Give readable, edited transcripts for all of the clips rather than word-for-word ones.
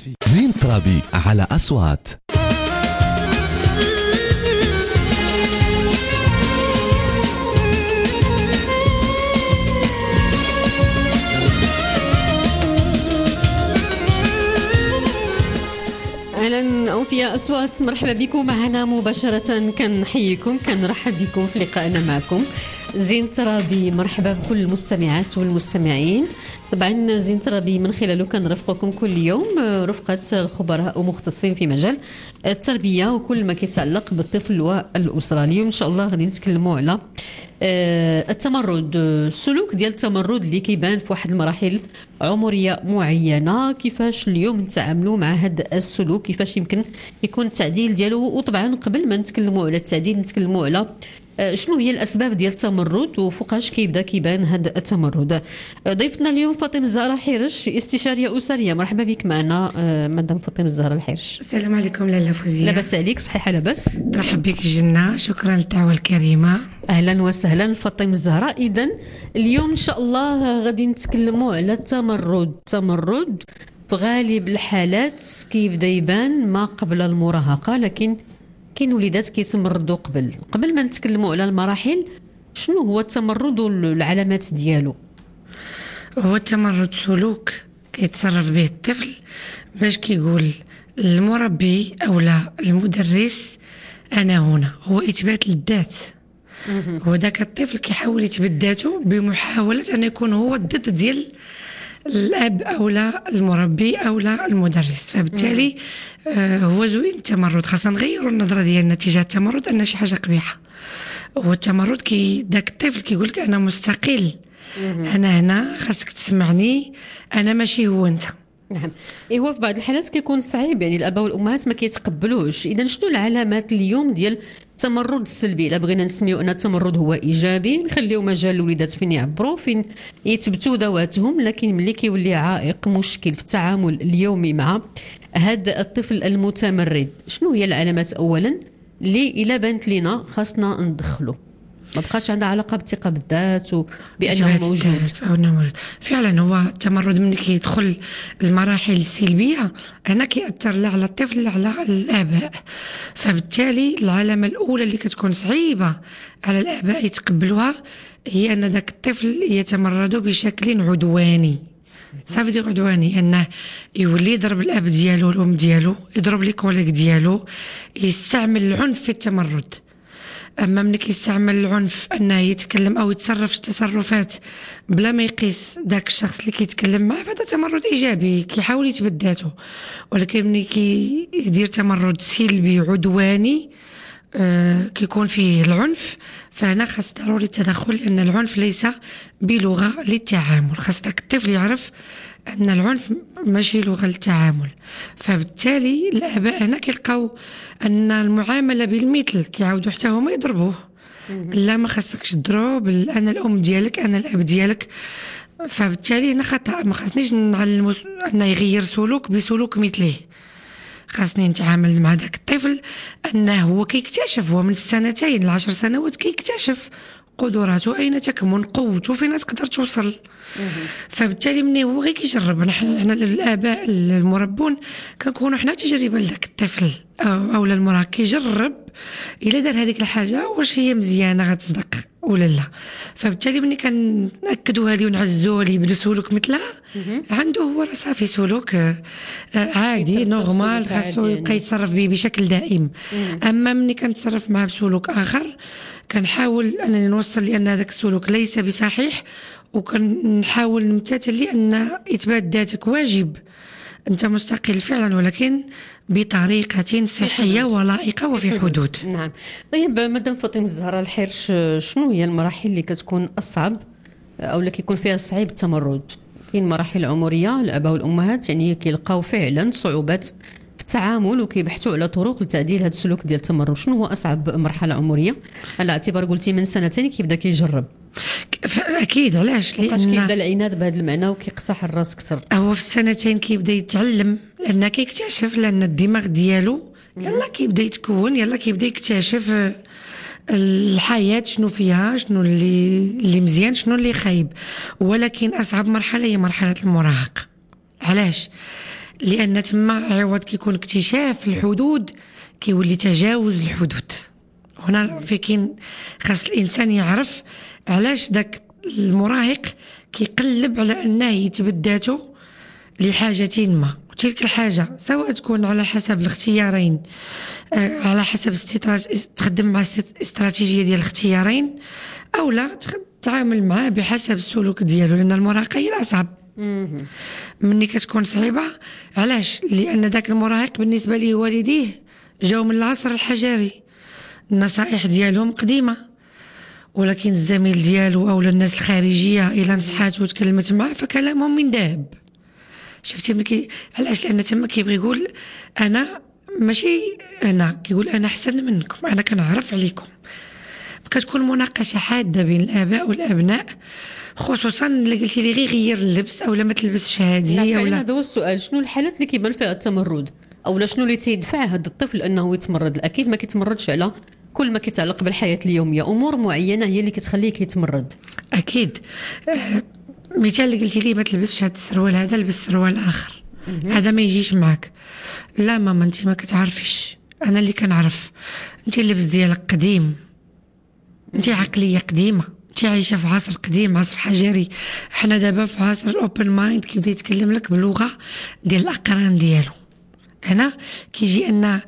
زين ترابي على أصوات. أهلا أوفياء أصوات، مرحبا بكم معنا مباشرة. كنحييكم، كنرحب بكم في لقائنا معكم زين ترابي. مرحبا بكل المستمعات والمستمعين. طبعا زين ترابي من خلاله كنرافقكم كل يوم رفقة الخبراء ومختصين في مجال التربية وكل ما يتعلق بالطفل والأسرة. اليوم إن شاء الله غادي نتكلموا على التمرد، السلوك ديال التمرد اللي كيبان في واحد المراحل عمرية معينة. كيفاش اليوم نتعاملوا مع هذا السلوك، كيفاش يمكن يكون التعديل ديالو. وطبعا قبل ما نتكلموا على التعديل نتكلموا على شنو هي الاسباب ديال التمرد وفوقاش كيبدا كيبان هذا التمرد. ضيفتنا اليوم فاطمه الزهراء الحرش، استشاريه اسريه. مرحبا بك معنا مدام فاطمه الزهراء الحرش. السلام عليكم لاله فوزيه. لاباس عليك؟ صحيحه لاباس؟ مرحبا بك جنة، شكرا للدعوه الكريمه. اهلا وسهلا فاطمه الزهراء. اذا اليوم ان شاء الله غادي نتكلموا على التمرد. التمرد في غالب الحالات كيبدا يبان ما قبل المراهقه، لكن كاين وليدات كيتمردوا قبل ما نتكلموا على المراحل. شنو هو التمرد والعلامات ديالو؟ هو التمرد سلوك كيتصرف به الطفل باش كيقول المربي او لا المدرس انا هنا. هو اثبات للذات. هو داك الطفل كيحاول يثبت ذاته بمحاوله ان يكون هو الضد ديال الاب او لا المربي او لا المدرس. فبالتالي هو زوين التمرد. خاصنا نغيروا النظره ديالنا تجاه التمرد ان شي حاجه قبيحه. هو التمرد داك الطفل كيقول لك انا مستقل، انا هنا خاصك تسمعني، انا ماشي هو انت. نعم. هو في بعض الحالات كيكون صعيب، يعني الاباء والامهات ما كيتقبلوش. اذا شنو العلامات اليوم ديال التمرد السلبي؟ الا بغينا نسميو ان التمرد هو ايجابي نخليو مجال الوليدات فين يعبروا، فين يثبتوا ذواتهم، لكن ملي كيولي عائق مشكل في التعامل اليومي مع هذا الطفل المتمرد، شنو هي العلامات اولا اللي الا بانت لينا خاصنا ندخلوا؟ ما بقاش عندها علاقه بالثقه بالذات وبانه موجود. فعلا هو التمرد ملي كيدخل المراحل السلبيه هنا كيأثر لا على الطفل لا على الاباء. فبالتالي العلامه الاولى اللي كتكون صعيبه على الاباء يتقبلوها هي ان ذاك الطفل يتمرد بشكل عدواني. صافي عدواني انه يولي يضرب الاب ديالو والام ديالو، يضرب لي كوليك ديالو، يستعمل العنف في التمرد. اما ملي كيستعمل العنف انه يتكلم او يتصرف تصرفات بلا ما يقيس داك الشخص اللي كيتكلم معه، فهذا تمرد ايجابي كيحاول يثبت ذاته. ولكن ملي كيدير تمرد سلبي عدواني كيكون فيه العنف، فهنا خاص ضروري التدخل، لان العنف ليس بلغه للتعامل. خاص داك الطفل يعرف ان العنف ماشي لغه للتعامل. فبالتالي الاباء هنا كيلقاو ان المعامله بالمثل، كيعاودوا حتى هما يضربوه. لا ما خاصكش تضرب، انا الام ديالك، انا الاب ديالك. فبالتالي هنا خطا. ما خاصنيش نعلمو انه يغير سلوك بسلوك مثله. خاصني نتعامل مع داك الطفل انه هو كيكتشف، هو من السنتين ل10 سنوات كيكتشف قدراته، اين تكمن قوته، فين تقدر توصل. فبالتالي مني هو غير كيجرب. حنا الاباء المربون كنكونوا حنا تجربه لذاك الطفل او المراهق، كيجرب الا دار هذيك الحاجه واش هي مزيانه غتصدق ولا لا. فبالتالي ملي كنأكدوها لي ونعزوها لي بسلوك مثلها، عنده هو راه صافي سلوك عادي نورمال، خاصو يبقى يتصرف به بشكل دائم. اما ملي كنتصرف معاه بسلوك اخر كنحاول انني نوصل لان هذاك السلوك ليس بصحيح، وكنحاول نمتثل لان اثبات ذاتك واجب، انت مستقل فعلا ولكن بطريقه صحيه ولائقه وفي حدود. نعم. طيب مدام فاطمه الزهراء الحرش، شنو هي المراحل اللي كتكون اصعب او اللي كيكون فيها صعيب التمرد؟ كاين مراحل عمريه الاباء والامهات يعني كيلقاو فعلا صعوبات في التعامل وكيبحثوا على طرق لتعديل هذا السلوك ديال التمرد. شنو هو اصعب مرحله عمريه على اعتبار قلتي من سنتين كيبدا كيجرب؟ اكيد. علاش؟ لان كيبدا العناد بهذا المعنى وكيقصح الراس اكثر. هو في السنتين كيبدا يتعلم، لان كيكتشف، لان الدماغ ديالو يلا كيبدا يتكون، يلا كيبدا يكتشف الحياه شنو فيها، شنو اللي مزيان، شنو اللي خايب. ولكن اصعب مرحله هي مرحله المراهقه. علاش؟ لان تما عوض كيكون اكتشاف الحدود كيولي تجاوز الحدود. هنا فين خاص الانسان يعرف علاش داك المراهق كيقلب على انه يثبت ذاته لحاجه ما، وتلك الحاجه سواء تكون على حسب الاختيارين، على حسب تخدم مع استراتيجيه ديال الاختيارين، او لا تتعامل معاه بحسب السلوك ديالو، لان المراهقه هي الاصعب. مني كتكون صعيبه علاش؟ لان داك المراهق بالنسبه ليه والديه جاو من العصر الحجري، النصائح ديالهم قديمه، ولكن الزميل ديالو او الناس الخارجيه الى نصحات وتكلمت معاه فكلامهم من ذهب. شفتي ملي علاش؟ لان تما كيبغي يقول انا ماشي انا، كيقول انا احسن منكم، انا كنعرف عليكم. كتكون مناقشه حاده بين الاباء والابناء، خصوصا اللي قلتي لي غير اللبس او ما تلبسش هادي. ولا هذا هو السؤال، شنو الحالات اللي كيبان فيها التمرد، او شنو اللي تيدفع هذا الطفل انه يتمرد؟ اكيد ما كيتمردش على كل ما كيتعلق بالحياه اليوميه، امور معينه هي اللي كتخليه كيتمرد. اكيد. مثال اللي قلتي لي ما تلبسش هذا السروال، هذا لبس سروال اخر، هذا ما يجيش معك. لا ماما انت ما كتعرفيش، انا اللي كنعرف. انت اللبس ديالك قديم، انت عقليه قديمه، انت عايشه في عصر قديم، عصر حجري. حنا دابا في عصر الاوبن مايند، كيبدا يتكلم لك باللغه ديال الاقران ديالو. هنا كيجي ان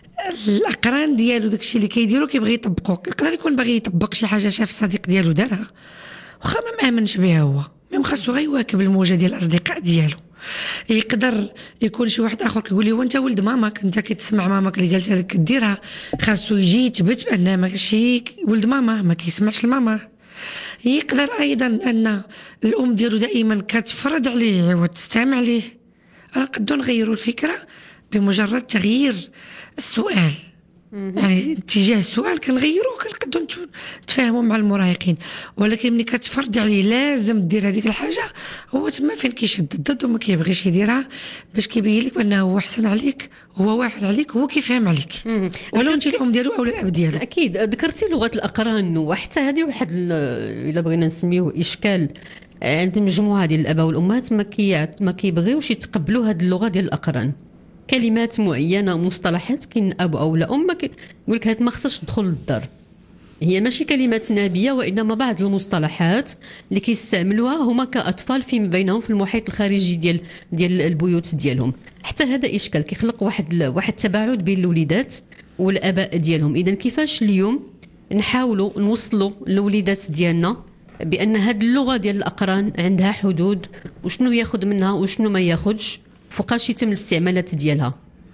الاقران ديالو داكشي اللي كيديرو كيبغي يطبقو. يقدر يكون باغي يطبق شي حاجه شاف الصديق ديالو دارها واخا ما مامنش بها هو، ميم خاصو غير يواكب الموجه ديال الاصدقاء ديالو. يقدر يكون شي واحد اخر كيقول لي وانت ولد ماماك، انت كتسمع ماماك اللي قالتها لك كديرها، خاصو يجي يثبت بان ماشي ولد ماما ما كيسمعش لماما. يقدر ايضا ان الام ديالو دائما كتفرض عليه عوض تستمع ليه. نقدروا نغيروا الفكره بمجرد تغيير السؤال، يعني اتجاه السؤال كنغيروه، كنقدروا نتفاهموا مع المراهقين. ولكن ملي كتفرضي عليه لازم دير هذيك الحاجه، هو تما فين كيشد الضد وما كيبغيش يديرها، باش كيبين لك بانه هو احسن عليك، هو واعر عليك، هو كيفهم عليك، ولو انت الام ديالو او الاب ديالو. اكيد. ذكرتي لغه الاقران، وحتى هذه واحد الا بغينا نسميوه اشكال عند مجموعه ديال الاباء والامهات، ما كيبغيوش يتقبلوا هذه اللغه ديال الاقران. كلمات معينه ومصطلحات كاين اب او لا ام يقول لك هاد ما خصهاش تدخل للدار، هي ماشي كلمات نابيه، وانما بعض المصطلحات اللي كيستعملوها هما كاطفال فيما بينهم في المحيط الخارجي ديال البيوت ديالهم. حتى هذا اشكال كيخلق واحد التباعد بين الوليدات والاباء ديالهم. اذا كيفاش اليوم نحاولوا نوصلوا للوليدات ديالنا بان هاد اللغه ديال الاقران عندها حدود، وشنو ياخذ منها وشنو ما ياخذش، فوقاش يتم الاستعمالات ديالها؟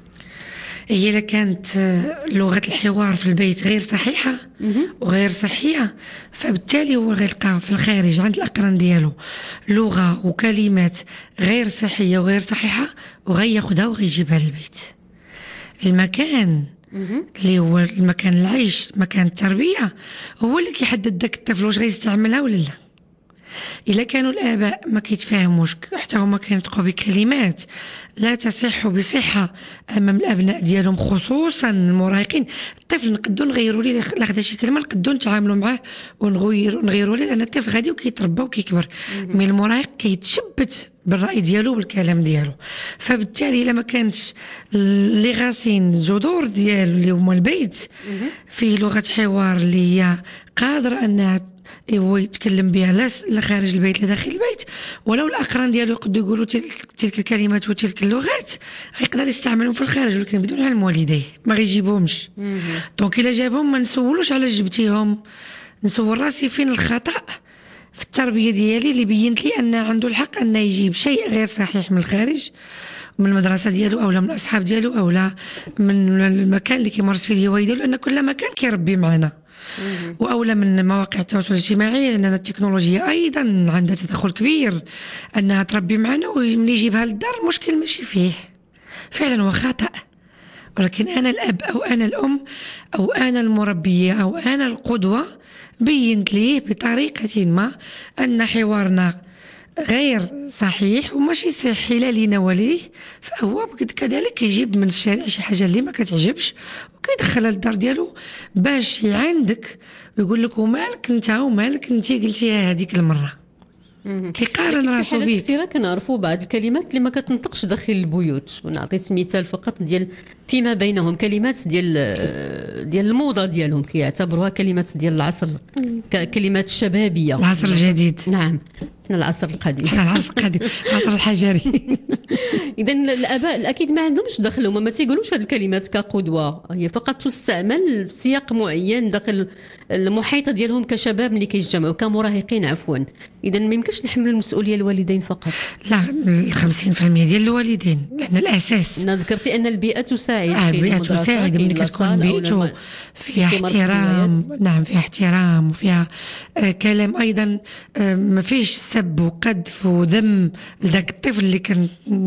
هي الا كانت لغه الحوار في البيت غير صحيحه وغير صحيه، فبالتالي هو غيلقى في الخارج عند الاقران ديالو لغه وكلمات غير صحيه وغير صحيحه، وغياخذها وغيجيبها للبيت. المكان اللي هو المكان العيش، مكان التربيه، هو اللي كيحدد داك الطفل واش غيستعملها ولا لا. إلا كانوا الآباء ما كيتفاهموش، حتى هما كينطقوا بكلمات لا تصح بصحة أمام الأبناء ديالهم، خصوصا المراهقين. الطفل نقدروا نغيروا ليه لاخذ شي كلمة، نقدروا نتعاملوا معاه ونغيروا ليه، لأن الطفل غادي وكيتربى وكيكبر. من المراهق كيتشبت بالرأي ديالو بالكلام ديالو. فبالتالي إلا ما كانتش اللي غاسين الجذور ديالو اللي هما البيت فيه لغة حوار اللي هي قادرة أنها هو يتكلم بها لا خارج البيت لا داخل البيت، ولو الاقران ديالو يقدروا يقولوا تلك الكلمات وتلك اللغات يقدر يستعملهم في الخارج، ولكن بدون علم والديه ما غيجيبهمش. دونك الا جابهم ما نسولوش على جبتيهم، نسول راسي فين الخطا في التربيه ديالي اللي بينت لي ان عنده الحق ان يجيب شيء غير صحيح من الخارج، من المدرسه ديالو او من الاصحاب ديالو او من المكان اللي كيمارس فيه الهوايه ديالو، لان كل مكان كيربي معنا. وأولى من مواقع التواصل الاجتماعي، لأن التكنولوجيا أيضا عندها تدخل كبير أنها تربي معنا، وملي يجيبها للدار المشكل ماشي فيه فعلا، هو خطأ. ولكن أنا الأب أو أنا الأم أو أنا المربية أو أنا القدوة بينت ليه بطريقة ما أن حوارنا غير صحيح وماشي صحي لا لينا وليه، فهو كذلك يجيب من الشارع شي حاجه اللي ما كتعجبش وكيدخلها للدار ديالو باش عندك ويقول لك ومالك انت ومالك انت قلتيها هذيك المره. كيقارن في راسو حالات بيه. كثيره كنعرفوا بعض الكلمات اللي ما كتنطقش داخل البيوت، ونعطيت مثال فقط ديال فيما بينهم كلمات ديال الموضه ديالهم كيعتبروها كلمات ديال العصر، كلمات شبابيه، العصر الجديد. نعم، احنا العصر القديم. احنا العصر القديم، العصر الحجري. اذا الاباء اكيد ما عندهمش دخل، هما ما تيقولوش هذه الكلمات كقدوه، هي فقط تستعمل في سياق معين داخل المحيط ديالهم كشباب اللي كيجتمعوا كمراهقين عفوا. اذا ما يمكنش نحمل المسؤوليه الوالدين فقط. لا، 50% ديال الوالدين، لان الاساس. انا ذكرتي ان البيئه تساعد. البيئه تساعد، ملي كتكون بيئته فيها احترام، نعم فيها احترام وفيها كلام ايضا ما فيش سب وقذف وذم لذاك الطفل اللي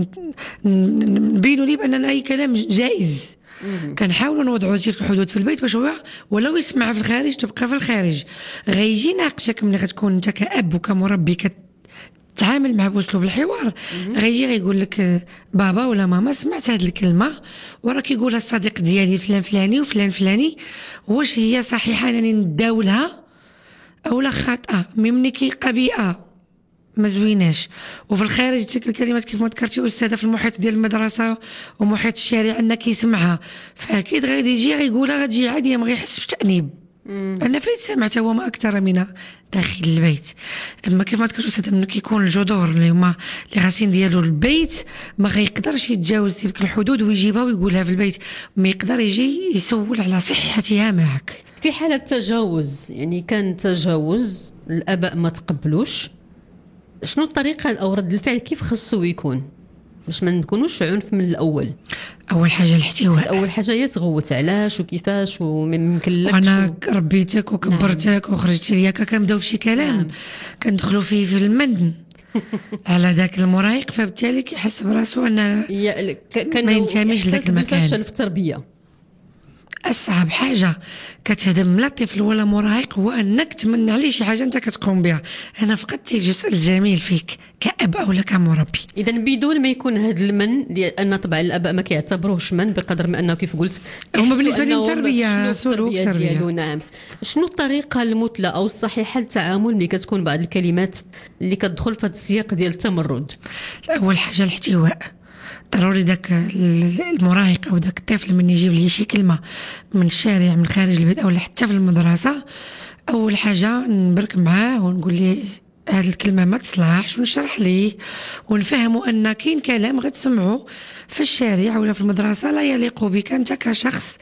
نبينوا ليه بان اي كلام جائز. كنحاولوا نوضعوا تلك الحدود في البيت باش هو ولو يسمع في الخارج تبقى في الخارج. غيجي ناقشك ملي غتكون انت كأب وكمربي تعامل معه باسلوب الحوار، غيجي غيقول لك بابا ولا ماما سمعت هذه الكلمه وراه كيقولها الصديق ديالي فلان فلاني وفلان فلاني، واش هي صحيحه انني نداولها او لا خاطئه؟ ملي كيلقى بيئه ما زويناش وفي الخارج تلك الكلمات كيف ما ذكرتي استاذه في المحيط ديال المدرسه ومحيط الشارع انك كيسمعها، فاكيد غادي يجي غيقولها غتجي عاديه، ما غيحس بتأنيب. انا فين سمعت هو ما اكثر منها داخل البيت. اما كيف ما ذكرت استاذ ملي كيكون الجذور اللي هما اللي غاسين ديالو البيت ما غيقدرش يتجاوز تلك الحدود ويجيبها ويقولها في البيت، ما يقدر يجي يسول على صحتها معك. في حاله تجاوز، يعني كان تجاوز الاباء ما تقبلوش، شنو الطريقه او رد الفعل كيف خصو يكون باش ما نكونوش عنف من الاول؟ اول حاجه الاحتواء. اول حاجه هي تغوت علاش وكيفاش وما يمكنلكش. انا ربيتك وكبرتك وخرجتي ليا كنبداو بشي كلام كندخلوا فيه في المن على ذاك المراهق، فبالتالي كيحس براسو ان ما ينتميش لذاك المكان. الفشل في التربيه أصعب حاجة كتهدم لا طفل ولا مراهق هو أنك تمنع عليه شي حاجة أنت كتقوم بها. أنا فقدت الجزء الجميل فيك كأب أو كمربي. إذا بدون ما يكون هذا المن، لأن طبعا الآباء ما كيعتبروش من بقدر ما أنه كيف قلت هما بالنسبة لهم تربية سلوك ديالو. نعم، شنو الطريقة المثلى أو الصحيحة للتعامل ملي كتكون بعض الكلمات اللي كتدخل في هذا السياق ديال التمرد؟ أول حاجة الاحتواء. ضروري داك المراهق او داك الطفل من يجيب لي شي كلمه من الشارع من خارج البيت او حتى في المدرسه، اول حاجه نبرك معاه ونقول ليه هذه الكلمه ما تصلحش، ونشرح ليه ونفهمه ان كاين كلام غتسمعه في الشارع ولا في المدرسه لا يليق بك انت كشخص.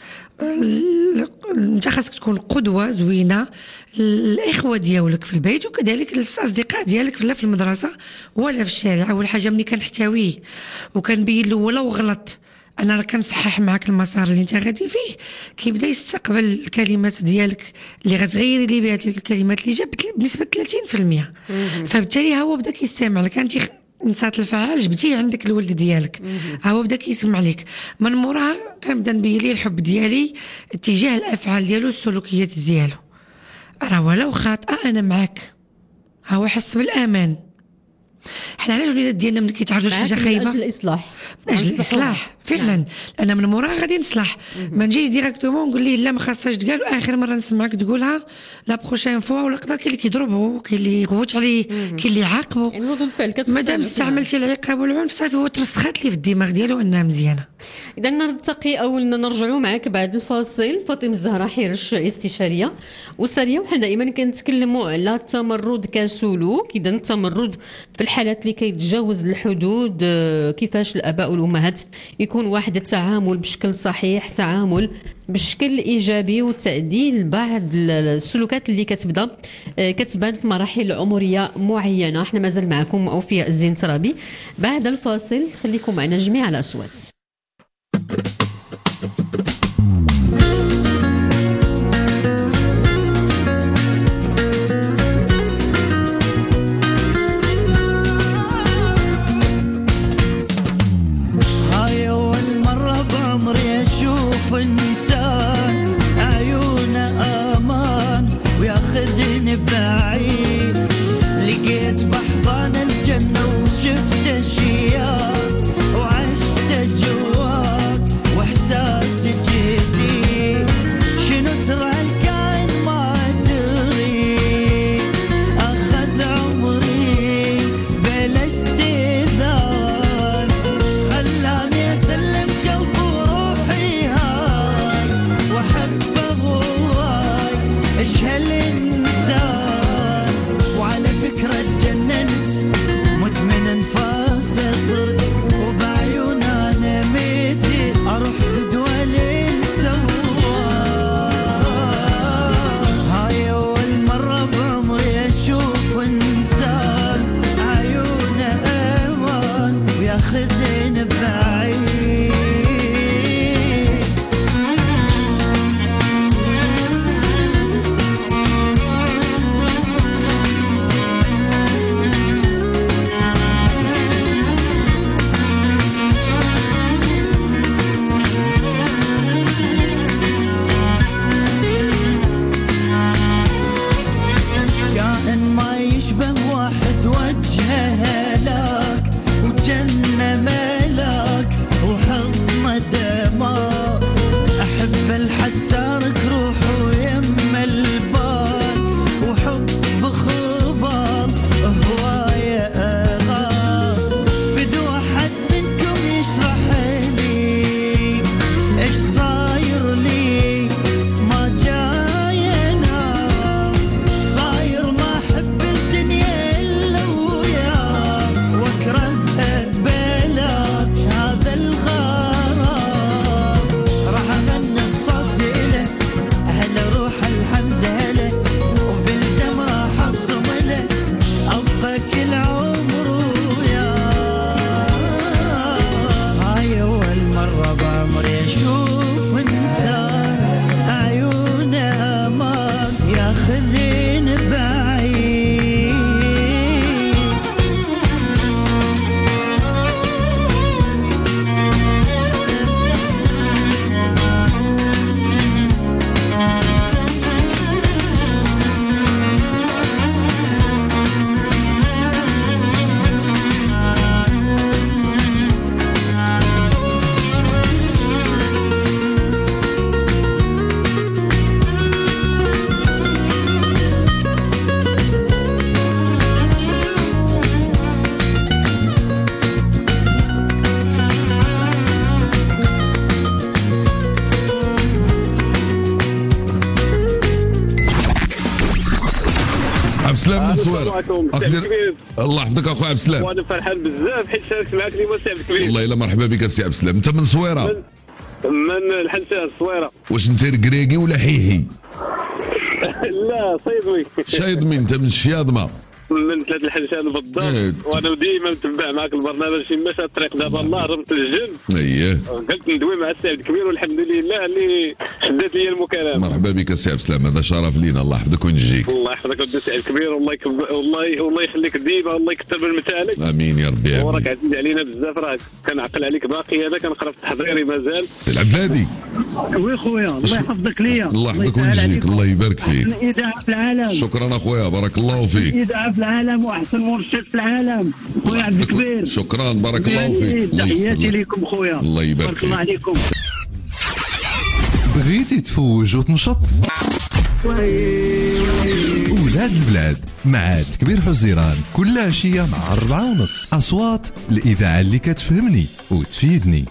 انت خاصك تكون قدوه زوينه للاخوه ديالك في البيت وكذلك للاصدقاء ديالك لا في المدرسه ولا في الشارع. اول حاجه ملي كنحتويه وكنبين له ولو غلط انا راه كنصحح معك المسار اللي انت غادي فيه، كيبدا يستقبل الكلمات ديالك اللي غتغيري ليه بها تلك الكلمات اللي جابت بنسبه 30%. فبالتالي هو بدا كيستمع لك، انت نصات الفعال جبتيه عندك الولد ديالك، هو بدا كيسمع لك. من موراها كنبدا نبين ليه الحب ديالي اتجاه الافعال ديالو السلوكيات ديالو. راه ولو خاطئه انا معك، هو حس بالامان. حنا علاش الوليدات ديالنا ملي كيتعرضوا لشي حاجه خايبه؟ من اجل الاصلاح. من اجل الاصلاح فعلا. لان من موراها غادي نصلح، ما نجيش ديريكتومون نقول ليه لا ما خاصهاش تقال واخر مره نسمعك تقولها لا بروشين فوا، ولا قدر كاين اللي كيضربو كاين اللي يغوت عليه كاين اللي يعاقبو. يعني ردود الفعل كتختلف. مادام استعملتي العقاب والعنف صافي هو ترسخات لي في الدماغ ديالو انها مزيانه. اذا نلتقي او نرجعوا معك بعد الفاصل. فاطمه الزهراء حرش استشاريه اسريه، وحنا دائما كنتكلموا على التمرد كسلوك. اذا التمرد في الحالات اللي كيتجاوز الحدود، كيفاش الاباء والامهات يكون واحد التعامل بشكل صحيح، تعامل بشكل ايجابي وتعديل بعض السلوكات اللي كتبان في مراحل عمريه معينه. احنا مازال معكم اوفياء الزين ترابي. بعد الفاصل خليكم معنا جميع الاصوات. إنسان عيونه أمان وياخذني بعيد، لقيت بحضان الجنة وشفت أشياء وعشت جواك وإحساس جديد. شنو سر الكائن ما أدري، أخذ عمري السلام من صويره. الله يحفظك اخويا عبد السلام. وانا فرحان بزاف حيت شاركت معك اليوم سي عبد الكبير. والله الا مرحبا بك سي عبد السلام. انت من صويره؟ من الحنسان الصويره. واش انت ركراكي ولا حيحي؟ لا صيدوي. شايضمي. انت من الشياضمه؟ من ثلاث الحنشان بالضبط. وانا ديما متبع معك البرنامج في مشى الطريق دابا الله رمت الجن. اييه قلت ندوي مع السي عبد الكبير والحمد لله اللي شدات لي المكالمه. مرحبا بك سي عبد السلام. هذا شرف لينا. الله يحفظك ونجيك. الله يحفظك ودي السي عبد الكبير. والله يخليك ديما. الله يكثر من مثالك. امين يا ربي. وراك عزيز علينا بزاف. راك كنعقل عليك باقي. هذا كنقرا في التحضيري مازال. العبد الهادي. وي خويا الله يحفظك ليا. الله يحفظك ونجيك. الله يبارك فيك. الاذاعه في العالم. شكرا اخويا بارك الله فيك. الاذاعه في العالم واحسن مرشد في العالم خويا عبد الكبير. شكرا بارك الله فيك. تحياتي لكم خويا. الله يبارك فيك. الله عليكم. بغيتي تفوج وتنشط؟ ولاد البلاد مع كبير حزيران كل عشية مع 4:30. أصوات الإذاعة اللي كتفهمني وتفيدني.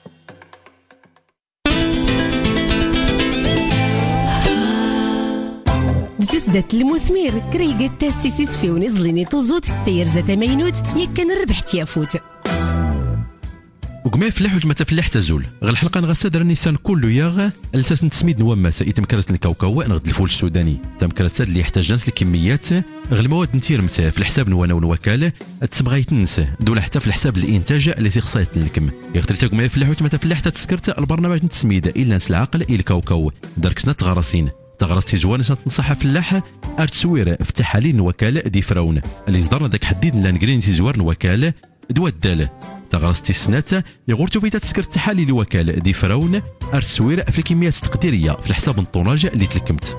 تسدت المثمير كريقة تاسيسيس في ونزليني توزوت تير زتا مينوت يكن الربح تيافوت وكما يفلح وما تفلح تزول غير الحلقه نغسد النيسان كله ياغ الاساس نتسميد نواماسه يتمكرس الكاوكاو نغد الفول السوداني تمكرس اللي يحتاج ناس الكميات غير المواد نتير متى في الحساب نوانا ونوكاله تسمغاي تنسى دوله حتى في الحساب الانتاج اللي تيخصايت لكم يغترتا كما يفلح وما تفلح تسكرت البرنامج نتسميد الا نس العقل الكاوكاو دركسنا تغرسين تغرستي زوان تنصحها فلاحه ارتسويره في تحاليل الوكاله دي فراون اللي صدرنا داك حديد لانغرين زوار الوكاله دوا الداله تغرستي السنات يغورتو فيتا تسكر التحاليل الوكاله دي فراون ارتسويره في الكميات التقديريه في الحساب الطوناج اللي تلكمت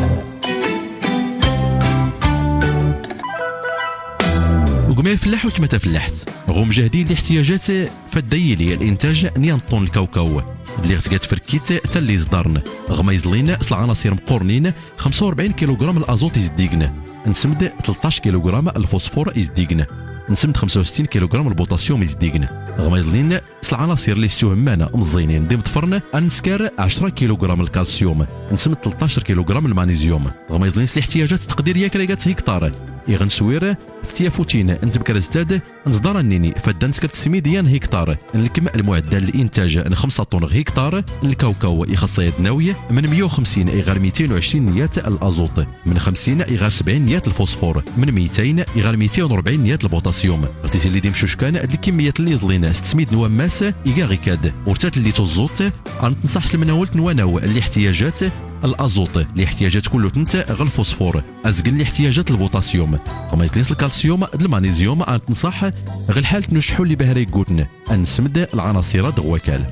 وكما يفلح وكما تفلحت غوم جاهدين لاحتياجات فالديلي الانتاج نيان طون الكاوكاو اللي غتقات فركيت حتى اللي صدرنا غمايزلين اصل عناصر مقورنين 45 كيلوغرام الازوت يزديقنا نسمد 13 كيلوغرام الفوسفور يزديقنا نسمد 65 كيلوغرام البوتاسيوم يزديقنا غمايزلين اصل عناصر اللي سوهمانا مزينين ديم طفرنا نسكر 10 كيلوغرام الكالسيوم نسمد 13 كيلوغرام المغنيسيوم غمايزلين الاحتياجات التقديريه كريغات هكتار يغن سوير فتيافوتين انت بكرزتاد نصدر النيني فدان سكرت سميديان هكتار نلكم المعدل الانتاج 5 طن هكتار الكاوكاو يخص ناويه من 150 غير 220 نيات الازوت من 50 غير 70 نيات الفوسفور من 200 غير 240 نيات البوتاسيوم غتيسي اللي ديم شوشكان هاد الكميات اللي زلينا 600 نواماس يغاغيكاد ورتات اللي تزوت تنصح المناولت نواناو الاحتياجات الازوت الاحتياجات كله تنت غير الفوسفور ازقل الاحتياجات البوتاسيوم كما يتليس الكالسيوم المغنيسيوم تنصح غير حاله نشحو اللي بها ريكوتن نسمد العناصر دغوكال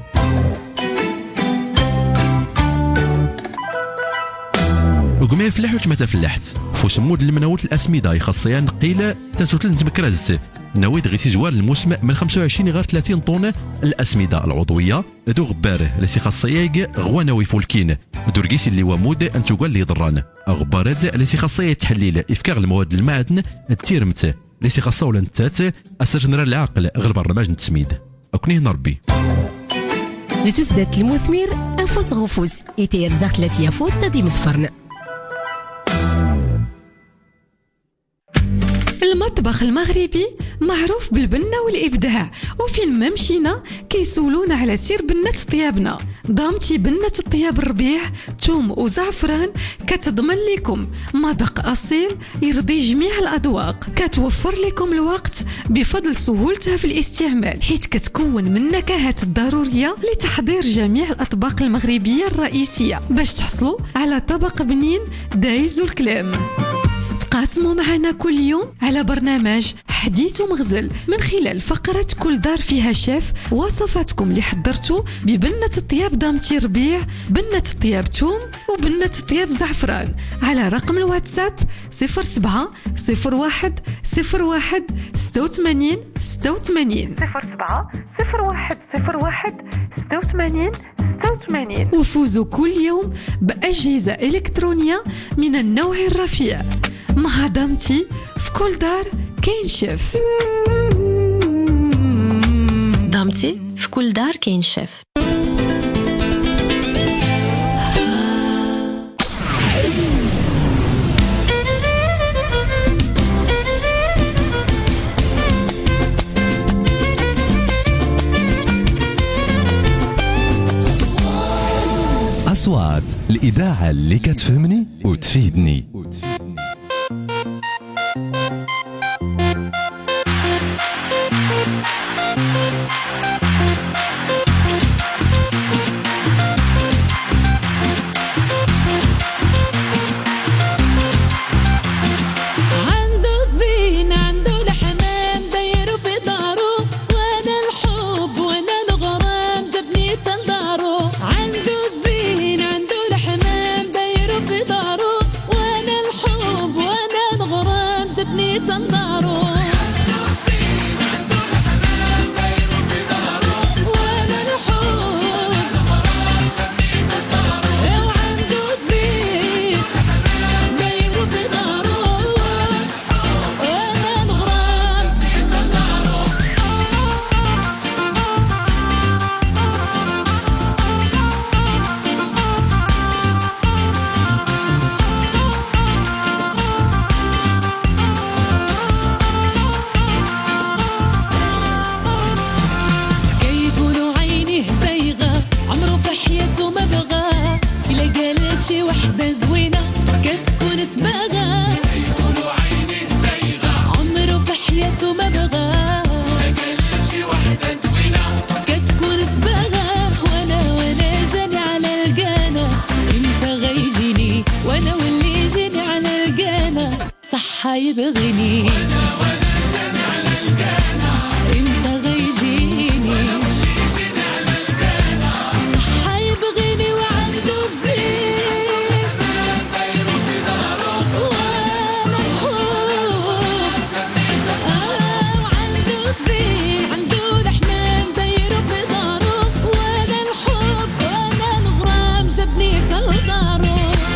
وكما يفلح وكما تفلحت فوسمود المناوت الاسمده يخصيا نقيله تسوتل نتمكرزت نويد غيسي زوار الموسم من 25 غير 30 طن الاسمده العضويه ذو غبار لسي خاصيه غواناوي فولكين دورغيسي اللي ومود ان تقول لي ضران غبارد لسي خاصيه تحليل افكار المواد المعدن التيرمت لسي خاصه ولا نتات اسرجنا العقل غير برنامج نتسميد اكوني نربي دي تسدات المثمر انفوس غفوز يتير زاخ 3 يافوت تدي متفرن المطبخ المغربي معروف بالبنة والإبداع وفين ما مشينا كيسولونا على سير بنة طيابنا ضامتي بنة الطياب الربيع توم وزعفران كتضمن لكم مذاق أصيل يرضي جميع الأذواق كتوفر لكم الوقت بفضل سهولتها في الاستعمال حيث كتكون من النكهات الضرورية لتحضير جميع الأطباق المغربية الرئيسية باش تحصلوا على طبق بنين دايز الكلام قاسموا معنا كل يوم على برنامج حديث ومغزل من خلال فقرة كل دار فيها شيف وصفاتكم اللي حضرتوا ببنة الطياب دامتي ربيع بنة الطياب توم وبنة الطياب زعفران على رقم الواتساب 07 01 01 86 86 07 01 01 86 86 وفوزوا كل يوم بأجهزة إلكترونية من النوع الرفيع مع دامتي في كل دار كاين شيف دامتي في كل دار كاين شيف أصوات الإذاعة اللي كتفهمني وتفيدني. يبغيني انت غيجيني صح يبغيني وعنده الزين وانا الحب وعنده الزين عنده الحمام دايره في داره وانا الحب وانا الغرام جابني تلداره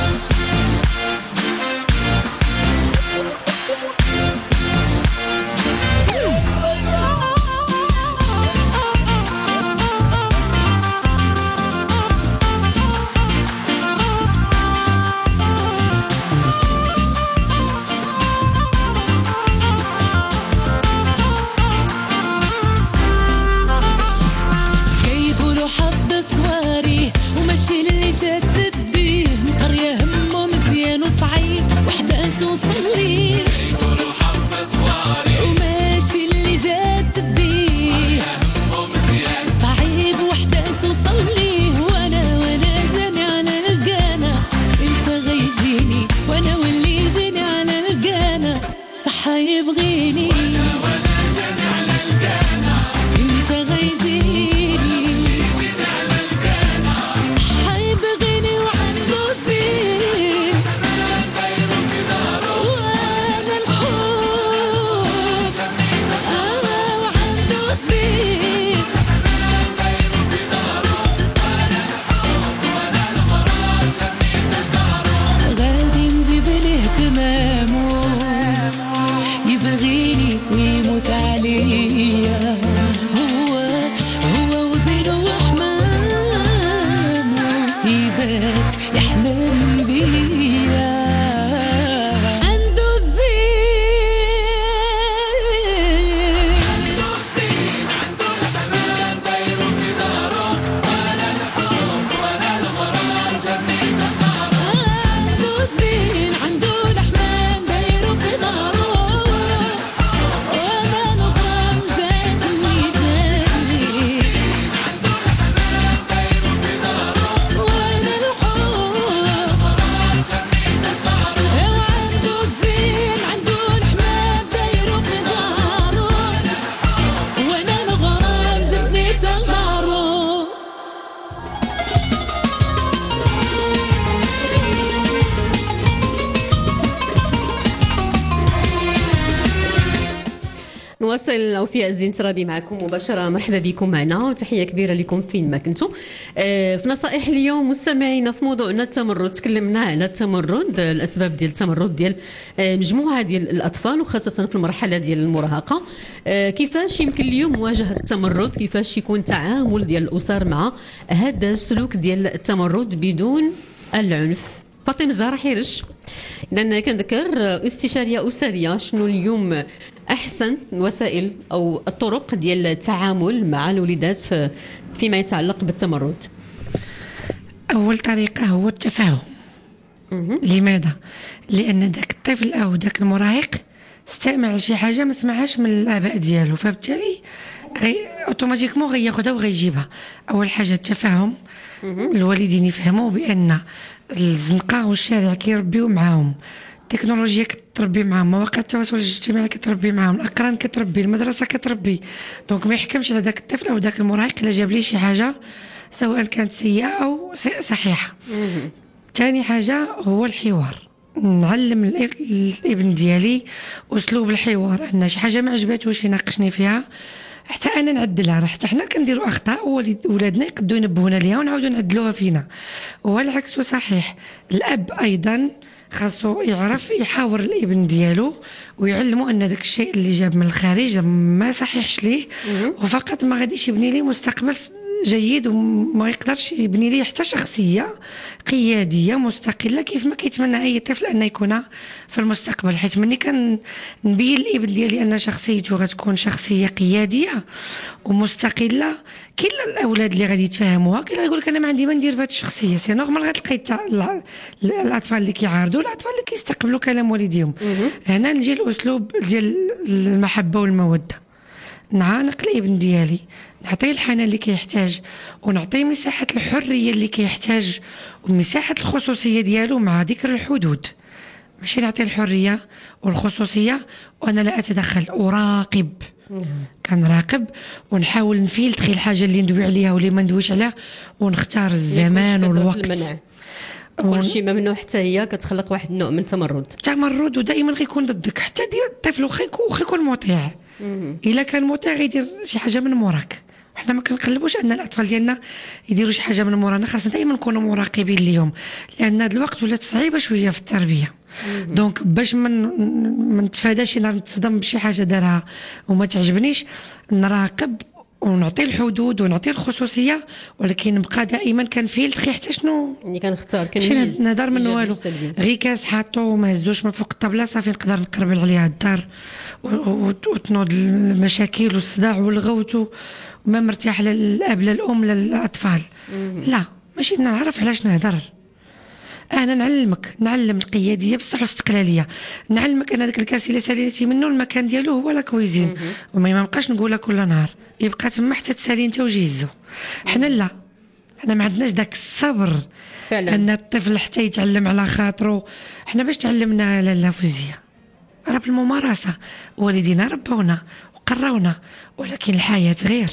نواصل الأوفياء الزين ترابي معكم مباشرة. مرحبا بكم معنا وتحية كبيرة لكم فين ما كنتم. في نصائح اليوم مستمعينا في موضوعنا التمرد، تكلمنا على التمرد، الأسباب ديال التمرد ديال مجموعة ديال الأطفال وخاصة في المرحلة ديال المراهقة. كيفاش يمكن اليوم مواجهة التمرد، كيفاش يكون تعامل ديال الأسر مع هذا السلوك ديال التمرد بدون العنف. فاطمة زهرة حيرش، لأن كنذكر استشارية أسرية، شنو اليوم أحسن وسائل أو الطرق ديال التعامل مع الوليدات فيما يتعلق بالتمرد؟ اول طريقه هو التفاهم. لماذا؟ لان داك الطفل او داك المراهق استمع لشي حاجه ما سمعهاش من الاباء ديالو، فبالتالي اوتوماتيكمون غياخذها وغيجيبها. اول حاجه التفاهم، الوالدين يفهموا بان الزنقه والشارع كيربيو معاهم، التكنولوجيا كتربي معاهم، مواقع التواصل الاجتماعي كتربي معاهم، الاقران كتربي، المدرسه كتربي. دونك ما يحكمش على داك الطفل او داك المراهق الا جاب لي شي حاجه سواء كانت سيئه او صحيحه. ثاني حاجه هو الحوار. نعلم الابن ديالي اسلوب الحوار، ان شي حاجه ما عجباتوش يناقشني فيها حتى انا نعدلها. راه حتى حنا كنديروا اخطاء ولادنا يقدروا ينبهونا ليها ونعاودوا نعدلوها فينا، والعكس صحيح. الاب ايضا خاصو يعرف يحاور الابن ديالو ويعلمه ان داك الشيء اللي جاب من الخارج ما صحيحش ليه، وفقط ما غاديش يبني ليه مستقبل جيد، وما يقدرش يبني ليه حتى شخصيه قياديه مستقله كيف ما كيتمنى اي طفل ان يكون في المستقبل. حيت مني كان نبين الابن ديالي ان شخصيته غتكون شخصيه قياديه ومستقله، كاين الاولاد اللي غادي يتفاهموها، كاين اللي يقول لك انا ما عندي ما ندير بهذه الشخصيه. سي نورمال غتلقاي الاطفال اللي كيعارضوا الاطفال اللي كيستقبلوا كلام والديهم. هنا نجي الاسلوب ديال المحبه والموده، نعانق الابن ديالي، نعطيه الحنان اللي كيحتاج، ونعطيه مساحه الحريه اللي كيحتاج ومساحه الخصوصيه ديالو مع ذكر الحدود. ماشي نعطيه الحريه والخصوصيه وانا لا اتدخل، اراقب. كنراقب ونحاول نفيلتري الحاجه اللي ندوي عليها واللي ما ندويش عليها، ونختار الزمان والوقت. كل شيء ممنوع حتى هي كتخلق واحد النوع من التمرد، ودائما غيكون ضدك. حتى ديال الطفل واخا يكون مطيع، الا كان مطيع غيدير شي حاجه من موراك. حنا ما كنقلبوش ان الاطفال ديالنا يديروا شي حاجه من مورانا، خاصنا دائما نكونوا مراقبين ليهم، لان هذا الوقت ولات صعيبه شويه في التربيه. دونك باش من نتفادى شي نهار نتصدم بشي حاجه دارها وما تعجبنيش، نراقب ونعطي الحدود ونعطي الخصوصيه، ولكن نبقى دائما كنفيلتري حتى شنو اللي كنختار. كنميز نهضر من والو، غير كاس حاطو وما هزوش من فوق الطابله صافي نقدر نقرب عليها الدار وتنوض المشاكل والصداع والغوت وما مرتاح لا الاب لا الام لا الاطفال. لا، ماشي نعرف علاش نهضر. انا نعلم القياديه بصح والاستقلاليه، نعلمك ان داك الكاس الا ساليتي منه المكان ديالو هو لا كويزين، وما نبقاش نقولها كل نهار يبقى تما حتى تسالي انت وجيزو. حنا لا، حنا ما عندناش داك الصبر فعلا ان الطفل حتى يتعلم على خاطره. حنا باش تعلمنا لاله فوزيه راه بالممارسه، والدينا ربونا وقراونا، ولكن الحياه غير،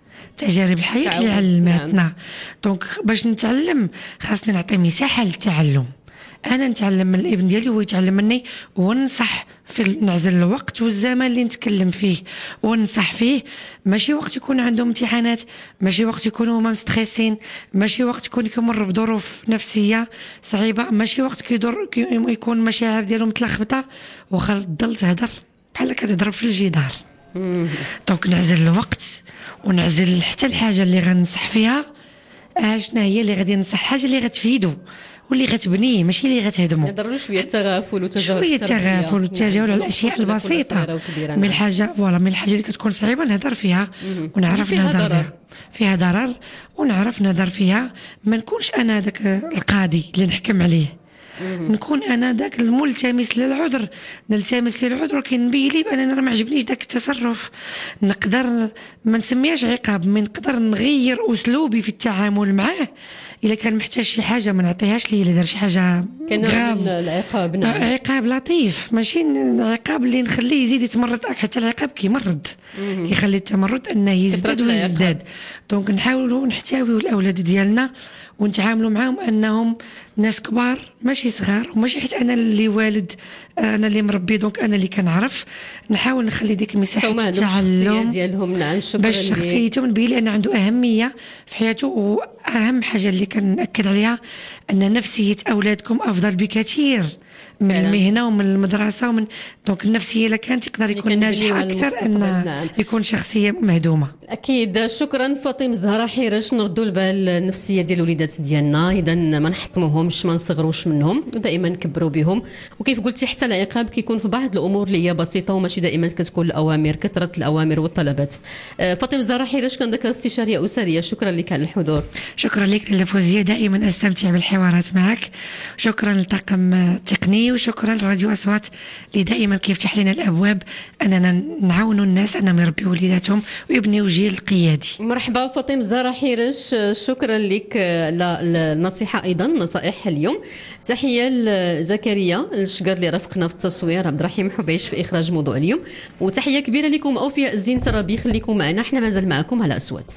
تجارب الحياه اللي علمتنا. دونك باش نتعلم خاصني نعطي مساحه للتعلم. انا نتعلم من الابن ديالي وهو يتعلم مني، وننصح في نعزل الوقت والزمان اللي نتكلم فيه وننصح فيه. ماشي وقت يكون عندهم امتحانات، ماشي وقت يكونوا هما مستريسين، ماشي وقت يكون بظروف نفسيه صعيبه، ماشي وقت يكون مشاعر ديالهم متلخبطه وخا تضل تهدر بحال كتضرب في الجدار. دونك نعزل الوقت ونعزل حتى الحاجه اللي غنصح فيها شنو هي اللي غادي ننصح، الحاجه اللي غتفيدو واللي غتبنيه ماشي اللي غتهدمو. نضربوا شويه التغافل وتجاهل، شويه التغافل والتجاهل على الاشياء البسيطه، من الحاجه من الحاجه اللي كتكون صعيبه نهضر فيها ونعرف نهضر فيها ضرر ونعرف نهضر فيها. ما نكونش انا داك القاضي اللي نحكم عليه، نكون انا داك الملتمس للعذر، نلتمس للعذر، ولكن نبين لي بان انا ما عجبنيش داك التصرف. نقدر ما نسميهاش عقاب، من نقدر نغير اسلوبي في التعامل معاه. الا كان محتاج شي حاجه ما نعطيهاش ليه، الا دار شي حاجه كنوع من العقاب. نعم، عقاب لطيف، ماشي عقاب اللي نخليه يزيد يتمرد. حتى العقاب كيمرد، كيخلي التمرد انه يزداد ويزداد. دونك نحاولوا نحتويوا الاولاد ديالنا ونتعاملوا معهم انهم ناس كبار ماشي صغار، وماشي حيت انا اللي والد، انا اللي مربي دونك انا اللي كنعرف. نحاول نخلي ديك مساحه التعلم ديالهم. نعم، شكرا باش شخصيتهم نبين لان عنده اهميه في حياته. واهم حاجه اللي كنأكد عليها ان نفسيه اولادكم افضل بكثير من المهنه ومن المدرسه ومن دونك النفسيه الا كانت يقدر يكون ناجح اكثر ان يكون شخصيه مهدومه. اكيد. شكرا فاطمه زهره حيرش. نردوا البال النفسيه ديال الوليدات ديالنا، اذا ما نحطموهمش ما نصغروش منهم ودائما نكبروا بهم. وكيف قلتي حتى العقاب كيكون في بعض الامور اللي هي بسيطه وماشي دائما كتكون الاوامر، كثره الاوامر والطلبات. فاطمه زهره حيرش كنذكر استشاريه اسريه، شكرا لك على الحضور. شكرا لك لفوزيه، دائما استمتع بالحوارات معك. شكرا للطاقم التقني وشكرا لراديو أصوات اللي دائما كيفتح لنا الابواب اننا نعاونوا الناس انهم يربيوا وليداتهم ويبنيوا جيل قيادي. مرحبا فاطمه زهره حيرش، شكرا لك للنصيحه ايضا نصائح اليوم. تحيه لزكريا الشقر اللي رافقنا في التصوير، عبد الرحيم حبيش في اخراج موضوع اليوم، وتحيه كبيره لكم اوفياء الزين ترابي. خليكم معنا، احنا مازال معكم على أصوات.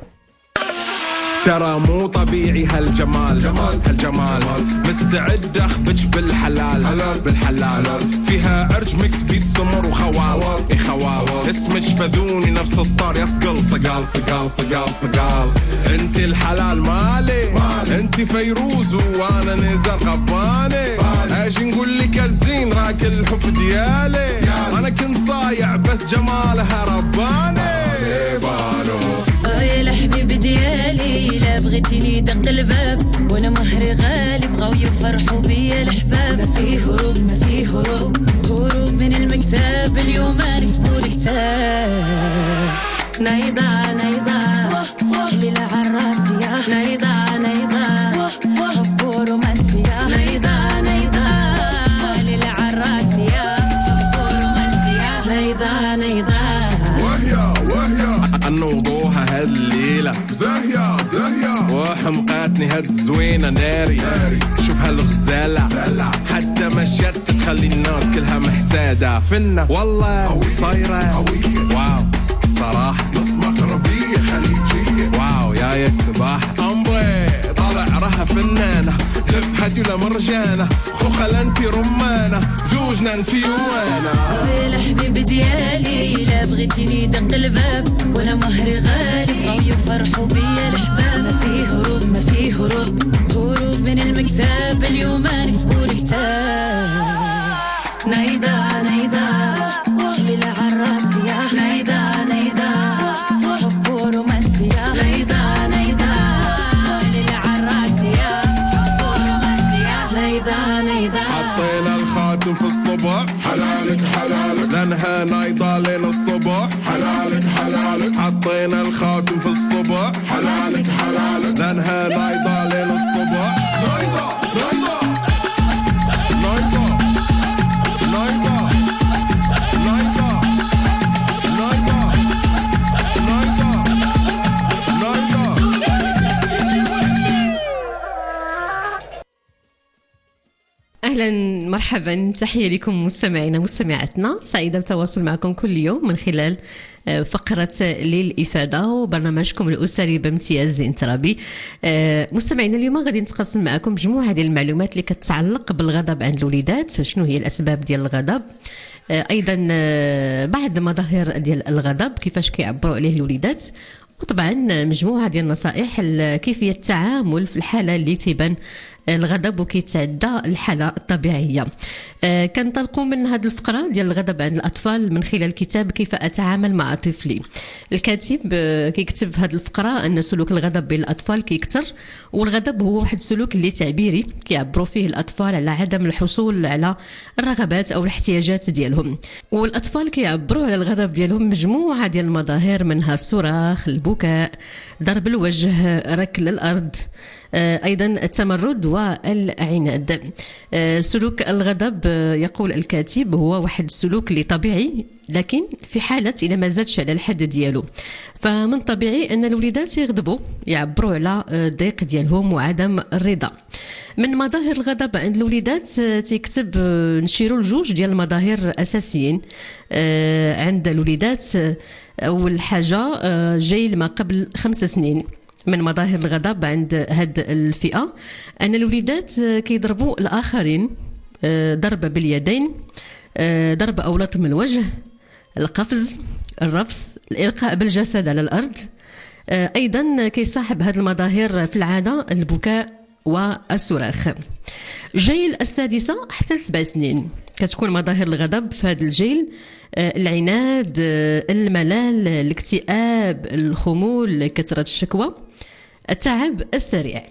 ترى مو طبيعي هالجمال هالجمال مستعد اخبج بالحلال بالحلال فيها عرج ميكس بيت سمر وخوال خوال اسمك فذوني نفس الطار يصقل صقال صقال صقال صقال انت الحلال مالي انت فيروز وانا نزار غباني اجي نقول لك الزين راك الحب ديالي انا كنت صايع بس جمالها رباني يا الحبيب ديالي لا بغيتيني دق الباب وانا مهري غالي بغاو يفرحوا بيا الحباب. ما فيه هروب ما فيه هروب هروب من المكتاب اليوم نكتبوا الكتاب. نايضة نايضة حليلة عالراسية نايضة نايضة حب ورومانسية نايضة نايضة حليلة عالراسية حب ورومانسية نايضة نايضة نوضوها هاد الليلة زاهية زاهية وحمقاتني هاد الزوينة ناري شوف هالغزالة حتى مشات تخلي الناس كلها محسادة فنة والله صايرة واو الصراحة نص مغربية خليجية واو يا سباحة أمبي طالع رها فنانة دب هدي ولا مرجانة خوخة انتي رمانة زوجنا انتي وانا. يا الحبيب ديالي لا بغيتيني دق الباب وانا مهري غالي بغاو يفرحوا بيا الحباب. ما فيه هروب ما فيه هروب هروب من المكتاب اليوم نكتبوا الكتاب. نايضة نايضة حليلة عالراسية نايضة نايضة حب ورومانسية نايضة نايضة حليلة عالراسية حب ورومانسية نايضة نايضة. حطينا الخاتم في الصبح حلالك حلالك لانها نايضة لين الصبح حلالك حلالك. حطينا الخاتم في الصبح حلالك حلالك لانها نايضة لين الصبح نايضة نايضة نايضة نايضة نايضة نايضة نايضة نايضة. اهلا مرحبا، تحيه لكم مستمعينا مستمعاتنا، سعيده بالتواصل معكم كل يوم من خلال فقرة للإفادة وبرنامجكم الأسري بامتياز زين ترابي. مستمعينا اليوم غادي نتقاسم معكم مجموعة ديال المعلومات اللي كتتعلق بالغضب عند الوليدات، شنو هي الأسباب ديال الغضب، أيضا بعض مظاهر ديال الغضب كيفاش كيعبروا عليه الوليدات، وطبعا مجموعة ديال النصائح كيفية التعامل في الحالة اللي تيبان الغضب وكيتعدى الحالة الطبيعية. كنطلقوا من هذه الفقرة ديال الغضب عند الأطفال من خلال كتاب كيف أتعامل مع طفلي. الكاتب كيكتب في هذه الفقرة أن سلوك الغضب بين الأطفال كيكتر، والغضب هو واحد السلوك اللي تعبيري كيعبروا فيه الأطفال على عدم الحصول على الرغبات أو الاحتياجات ديالهم، والأطفال كيعبروا على الغضب ديالهم مجموعة ديال المظاهر، منها الصراخ، البكاء، ضرب الوجه، ركل الأرض، أيضا التمرد والعناد. سلوك الغضب يقول الكاتب هو واحد السلوك اللي طبيعي، لكن في حالة إذا ما زادش على الحد ديالو، فمن طبيعي أن الوليدات يغضبوا، يعبروا على الضيق ديالهم وعدم الرضا. من مظاهر الغضب عند الوليدات تيكتب نشيروا لجوج ديال المظاهر أساسيين عند الوليدات. أول حاجة جيل ما قبل 5 سنين. من مظاهر الغضب عند هاد الفئة أن الوليدات كيضربوا الآخرين، ضرب باليدين، ضرب أو لطم الوجه، القفز، الرفس، الإلقاء بالجسد على الأرض. أيضا كيصاحب هاد المظاهر في العادة البكاء والصراخ. جيل السادسة حتى ل7 سنين كتكون مظاهر الغضب في هذا الجيل العناد، الملل، الاكتئاب، الخمول، كثرة الشكوى، التعب السريع.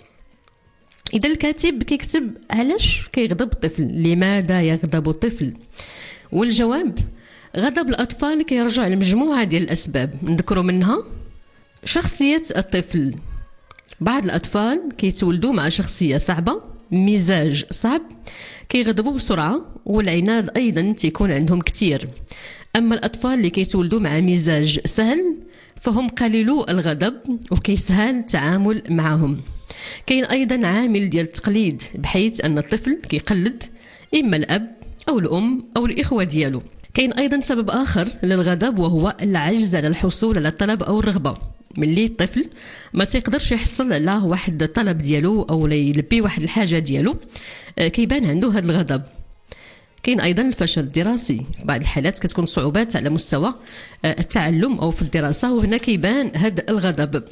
إذا الكاتب كيكتب علاش كيغضب الطفل، لماذا يغضب الطفل؟ والجواب غضب الأطفال كيرجع لمجموعة ديال الأسباب، نذكروا منها شخصية الطفل. بعض الأطفال كيتولدوا مع شخصية صعبة، مزاج صعب، كيغضبوا بسرعة، والعناد أيضا تيكون عندهم كتير. أما الأطفال اللي كيتولدوا مع مزاج سهل فهم قليلو الغضب وكيسهل التعامل معهم. كاين أيضا عامل ديال التقليد، بحيث أن الطفل كيقلد إما الأب أو الأم أو الإخوة ديالو. كاين أيضا سبب آخر للغضب وهو العجز على الحصول على الطلب أو الرغبة. ملي الطفل ما تيقدرش يحصل على واحد الطلب ديالو أو يلبي واحد الحاجة ديالو كيبان عنده هذا الغضب. كاين أيضا الفشل الدراسي، في بعض الحالات كتكون صعوبات على مستوى التعلم أو في الدراسة، وهنا كيبان هذا الغضب.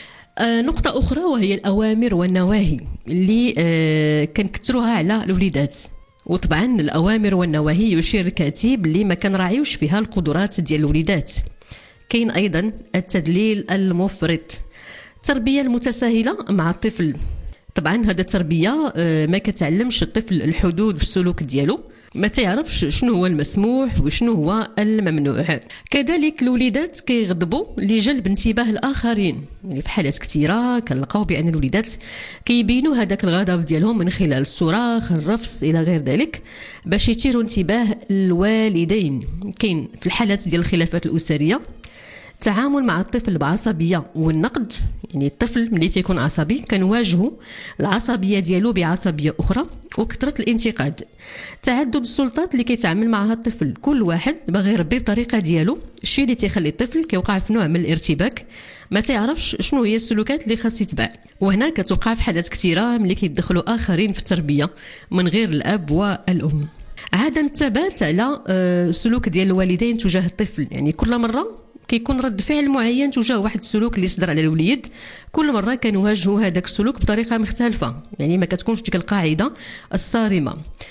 نقطة أخرى وهي الأوامر والنواهي اللي كنكثروها على الوليدات. وطبعا الأوامر والنواهي يشير الكاتب اللي ما كنراعيوش فيها القدرات ديال الوليدات. كاين أيضا التدليل المفرط، التربية المتساهلة مع الطفل. طبعا هذا التربية ما كتعلمش الطفل الحدود في السلوك ديالو، ما تعرفش شنو هو المسموح وشنو هو الممنوع. كذلك الوليدات كيغضبوا لجلب انتباه الآخرين، يعني في حالات كثيرة كنلقاو بأن الوليدات كيبينوا هذاك الغضب ديالهم من خلال الصراخ، الرفس إلى غير ذلك، باش يثيروا انتباه الوالدين. كاين في الحالات ديال الخلافات الأسرية التعامل مع الطفل بعصبية والنقد، يعني الطفل ملي تيكون عصبي كنواجهوا العصبية ديالو بعصبية أخرى وكثرة الانتقاد. تعدد السلطات اللي كيتعامل معها الطفل، كل واحد باغي يربي بطريقة ديالو، الشيء اللي تيخلي الطفل كيوقع في نوع من الارتباك، ما تعرفش شنو هي السلوكات اللي خاص يتبع. وهنا كتوقع في حالات كثيرة ملي كيدخلوا آخرين في التربية من غير الأب والأم. عدم الثبات على السلوك ديال الوالدين تجاه الطفل، يعني كل مرة كيكون رد فعل معين تجاه واحد السلوك اللي صدر على الوليد، كل مره كنواجهوا هذاك السلوك بطريقه مختلفه، يعني ما كتكونش ديك القاعده الصارمه.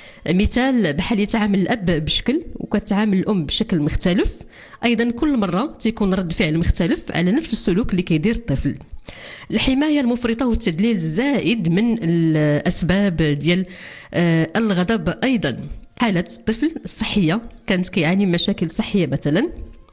مثال بحال يتعامل الاب بشكل وكتعامل الام بشكل مختلف، ايضا كل مره تيكون رد فعل مختلف على نفس السلوك اللي كيدير الطفل. الحمايه المفرطه والتدليل الزائد من الاسباب ديال الغضب. ايضا حاله الطفل الصحيه كانت كيعاني من مشاكل صحيه مثلا.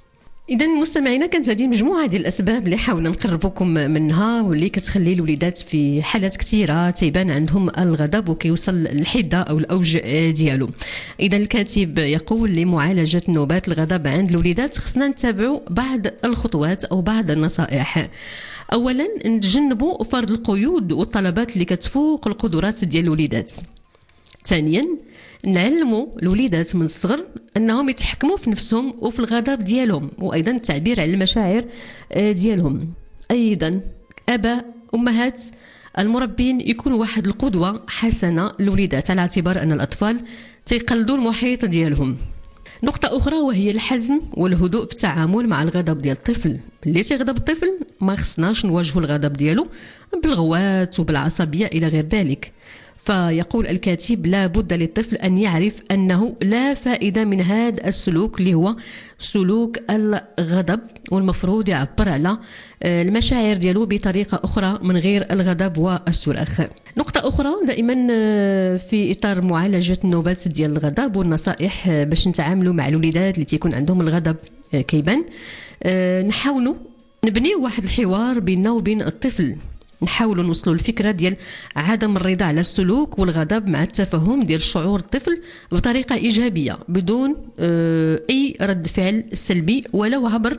إذا مستمعينا كانت هذه مجموعة ديال الأسباب اللي حاولنا نقربكم منها واللي كتخلي الوليدات في حالات كثيرة تيبان عندهم الغضب وكيوصل للحدة أو الأوج ديالو. إذا الكاتب يقول لمعالجة نوبات الغضب عند الوليدات خصنا نتابعوا بعض الخطوات أو بعض النصائح. أولا نتجنبوا فرض القيود والطلبات اللي كتفوق القدرات ديال الوليدات. ثانيا نعلموا الوليدات من الصغر انهم يتحكموا في نفسهم وفي الغضب ديالهم، وايضا التعبير على المشاعر ديالهم. ايضا اباء امهات المربين يكونوا واحد القدوه حسنه للوليدات، على اعتبار ان الاطفال تيقلدوا المحيط ديالهم. نقطة أخرى وهي الحزم والهدوء في التعامل مع الغضب ديال الطفل. اللي تيغضب الطفل ما خصناش نواجهوا الغضب ديالو بالغوات وبالعصبية إلى غير ذلك. فيقول الكاتب لا بد للطفل أن يعرف أنه لا فائدة من هذا السلوك اللي هو سلوك الغضب، والمفروض يعبر على المشاعر ديالو بطريقة أخرى من غير الغضب والصراخ. نقطة أخرى دائما في إطار معالجة النوبات ديال الغضب والنصائح باش نتعاملوا مع الوليدات اللي تيكون عندهم الغضب كيبان، نحاولوا نبنيو واحد الحوار بيننا وبين الطفل، نحاولوا نوصلوا الفكرة ديال عدم الرضا على السلوك والغضب مع التفهم ديال شعور الطفل بطريقة إيجابية بدون أي رد فعل سلبي ولو عبر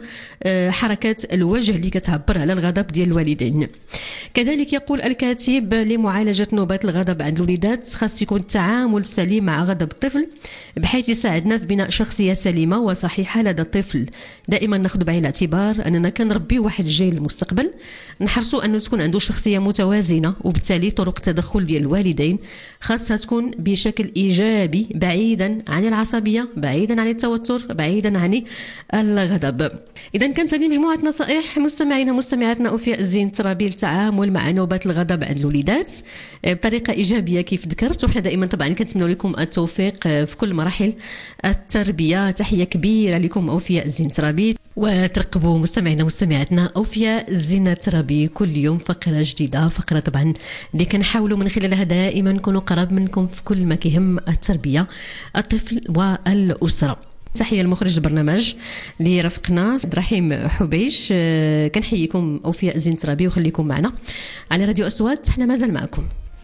حركات الوجه اللي كتعبر على الغضب ديال الوالدين. كذلك يقول الكاتب لمعالجة نوبات الغضب عند الوليدات خاص يكون التعامل سليم مع غضب الطفل بحيث يساعدنا في بناء شخصية سليمة وصحيحة لدى الطفل. دائما ناخذ بعين الاعتبار أننا كنربي واحد الجيل المستقبل، نحرصوا أنه تكون عنده شخصية متوازنة، وبالتالي طرق التدخل ديال الوالدين خاصها تكون بشكل إيجابي، بعيدا عن العصبية، بعيدا عن التوتر، بعيدا عن الغضب. إذا كانت هذه مجموعة نصائح مستمعينا مستمعاتنا أوفياء الزين الترابي للتعامل مع نوبات الغضب عند الوليدات بطريقة إيجابية كيف ذكرت. وحنا دائما طبعا كنتمنى لكم التوفيق في كل مراحل التربية. تحية كبيرة لكم أوفياء الزين الترابي، وترقبوا مستمعينا مستمعاتنا أوفياء الزين الترابي كل يوم فقرة جديدة، فقرة طبعا اللي كنحاولوا من خلالها دائما نكونوا قرب منكم في كل ما كيهم التربية الطفل والأسرة. تحية لمخرج البرنامج اللي رافقنا عبد الرحيم حبيش. كنحييكم أوفياء الزين الترابي وخليكم معنا على راديو أصوات، احنا مازال معكم.